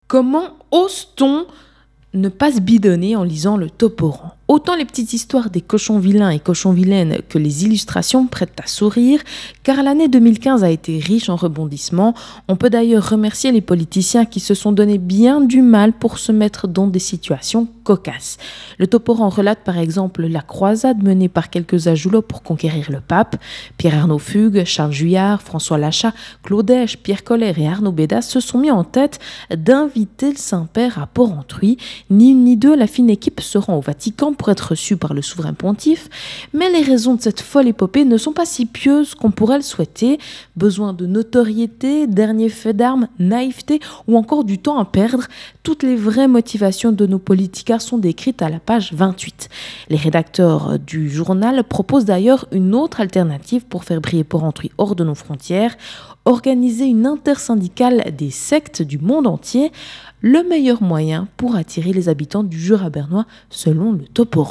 Comment ose-t-on ne pas se bidonner en lisant le Toporan? Autant les petites histoires des cochons vilains et cochons vilaines que les illustrations prêtent à sourire, car l'année 2015 a été riche en rebondissements. On peut d'ailleurs remercier les politiciens qui se sont donné bien du mal pour se mettre dans des situations cocasses. Le Toporan relate par exemple la croisade menée par quelques ajoulots pour conquérir le pape. Pierre-Arnaud Fugue, Charles Juillard, François Lachat, Claude Èche, Pierre Colère et Arnaud Bédas se sont mis en tête d'inviter le Saint-Père à Porrentruy. Ni une ni deux, la fine équipe se rend au Vatican pour être reçu par le souverain pontife, mais les raisons de cette folle épopée ne sont pas si pieuses qu'on pourrait le souhaiter. Besoin de notoriété, dernier fait d'armes, naïveté ou encore du temps à perdre, toutes les vraies motivations de nos politiciens sont décrites à la page 28. Les rédacteurs du journal proposent d'ailleurs une autre alternative pour faire briller Porrentruy hors de nos frontières, organiser une intersyndicale des sectes du monde entier, le meilleur moyen pour attirer les habitants du Jura bernois selon le Toporan.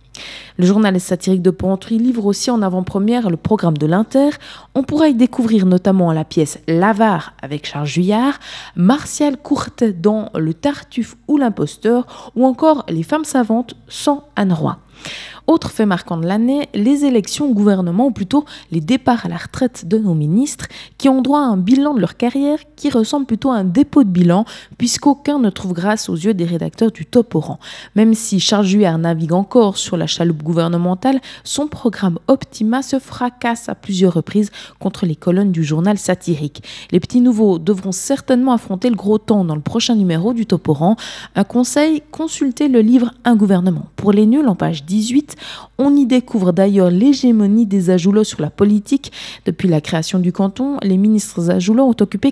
Le journal satirique de Porrentruy livre aussi en avant-première le programme de l'Inter. On pourra y découvrir notamment la pièce L'Avare avec Charles Juillard, Martial Courtet dans Le Tartuffe ou l'Imposteur, ou encore Les femmes savantes sans Anne Roy. Autre fait marquant de l'année, les élections au gouvernement, ou plutôt les départs à la retraite de nos ministres, qui ont droit à un bilan de leur carrière qui ressemble plutôt à un dépôt de bilan, puisqu'aucun ne trouve grâce aux yeux des rédacteurs du Toporan. Même si Charles Juillard navigue encore sur la chaloupe gouvernementale, son programme Optima se fracasse à plusieurs reprises contre les colonnes du journal satirique. Les petits nouveaux devront certainement affronter le gros temps dans le prochain numéro du Toporan. Un conseil, consultez le livre Un gouvernement. Pour les nuls, en page 18, on y découvre d'ailleurs l'hégémonie des ajoulots sur la politique. Depuis la création du canton, les ministres ajoulots ont occupé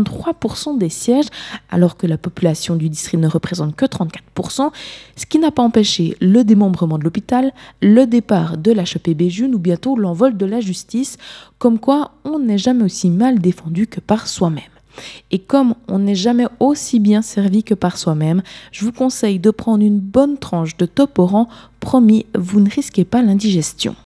43% des sièges, alors que la population du district ne représente que 34%, ce qui n'a pas empêché le démembrement de l'hôpital, le départ de l'HEP Béjune ou bientôt l'envol de la justice, comme quoi on n'est jamais aussi mal défendu que par soi-même. Et comme on n'est jamais aussi bien servi que par soi-même, je vous conseille de prendre une bonne tranche de Toporan. Promis, vous ne risquez pas l'indigestion.